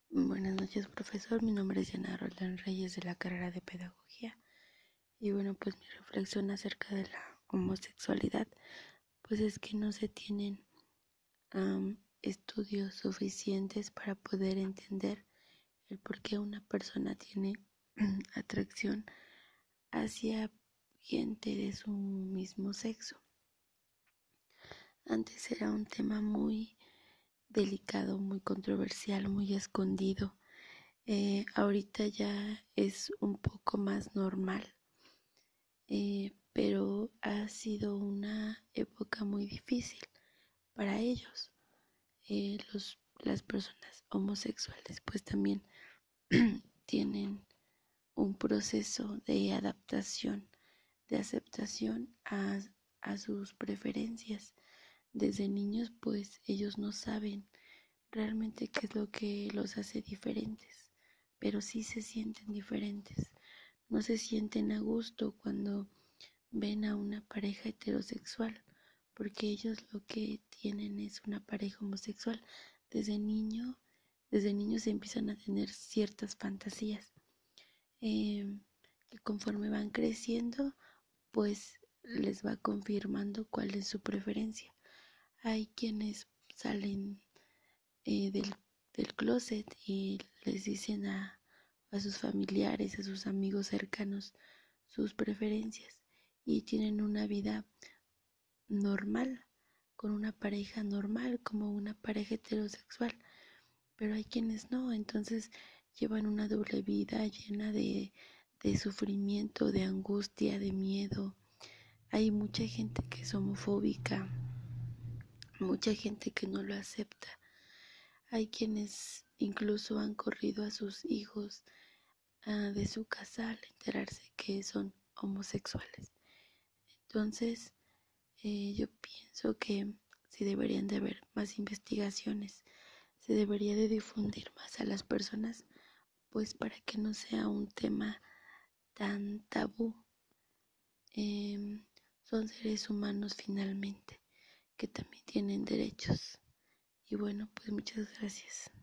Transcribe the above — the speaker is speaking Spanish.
Buenas noches, profesor. Mi nombre es Diana Roldán Reyes de la carrera de Pedagogía. Y bueno, pues mi reflexión acerca de la homosexualidad, pues es que no se tienen estudios suficientes para poder entender el por qué una persona tiene atracción hacia gente de su mismo sexo. Antes era un tema muy delicado, muy controversial, muy escondido. Ahorita ya es un poco más normal, pero ha sido una época muy difícil para ellos. Las personas homosexuales pues también tienen un proceso de adaptación, de aceptación a sus preferencias. Desde niños pues ellos no saben realmente qué es lo que los hace diferentes, pero sí se sienten diferentes. No se sienten a gusto cuando ven a una pareja heterosexual, porque ellos lo que tienen es una pareja homosexual. Desde niño, desde niños empiezan a tener ciertas fantasías, que conforme van creciendo, pues les va confirmando cuál es su preferencia. Hay quienes salen del closet y les dicen a sus familiares, a sus amigos cercanos sus preferencias y tienen una vida normal, con una pareja normal, como una pareja heterosexual, pero hay quienes no, entonces llevan una doble vida llena de sufrimiento, de angustia, de miedo. Hay mucha gente que es homofóbica, mucha gente que no lo acepta. Hay quienes incluso han corrido a sus hijos de su casa al enterarse que son homosexuales. Entonces, yo pienso que sí deberían de haber más investigaciones, se debería de difundir más a las personas, pues para que no sea un tema tan tabú. Son seres humanos finalmente, que también tienen derechos. Y bueno, pues muchas gracias.